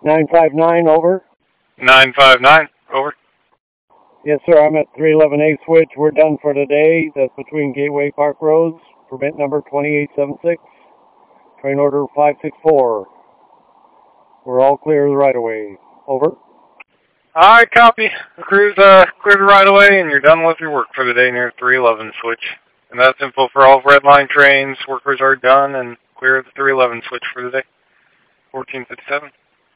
959, over. 959, over. Yes, sir, I'm at 311A switch. We're done for today. That's between Gateway Park Roads. Permit number 2876. Train order 564. We're all clear of the right-of-way. Over. Alright, copy. The crew's cleared the right away, and you're done with your work for the day near 311 switch. And that's info for all red line trains. Workers are done and clear of the 311 switch for the day. 1457.